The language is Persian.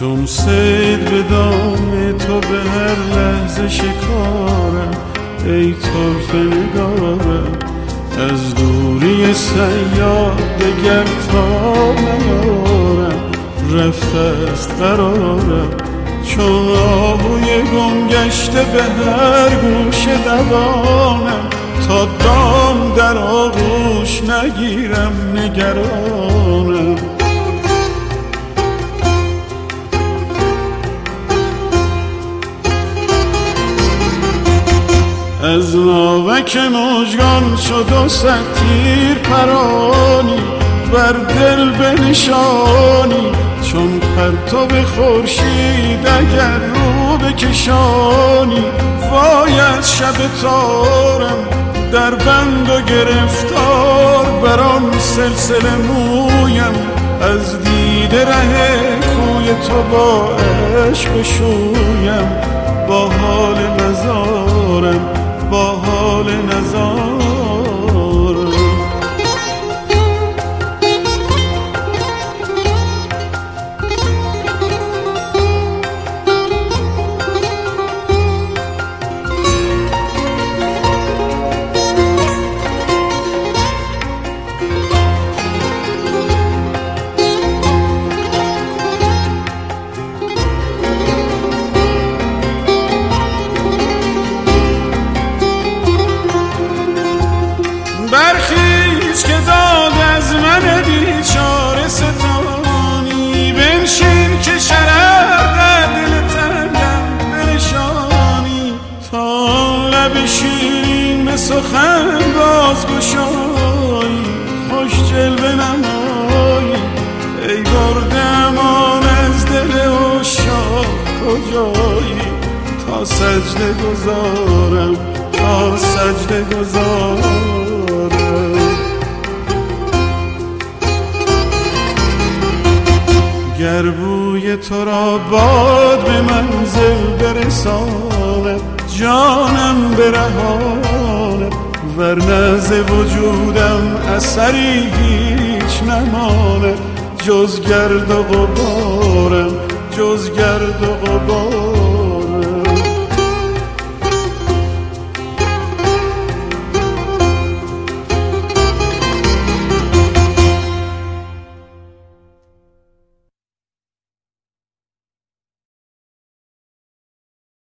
چون صید به دام تو به هر لحظه شکارم، ای طرف نگارم از دوری سیاد دگر تا نیارم، رفته است قرارم چون آهوی گم گشته به هر گوش دوانم، تا دام در آغوش نگیرم نگرانم. از ناوک مژگان شد و صد تیر پرانی بر دل بنشانی، چون پرتو خورشید اگر رو بکشانی، وای از شب تارم در بند و گرفتار، بر آن سلسله مویم از دیده ره کوی تو با عشق شویم، با حال نزارم با حال نزارم. برخیز که داد از من بیچاره ستانی، بنشین که شرر در دل تنگم بنشانی، تا لب شیرین به سخن باز گشایی، خوش جلوه نمایی ای برده امان از دل عشاق کجایی، تا سجده گذارم تا سجده گذارم. گر بوی تو را باد به منزل برساند، جانم برهاند، ورنه ز وجودم اثری هیچ نماند، جز گرد و غبارم جز گرد و غبارم.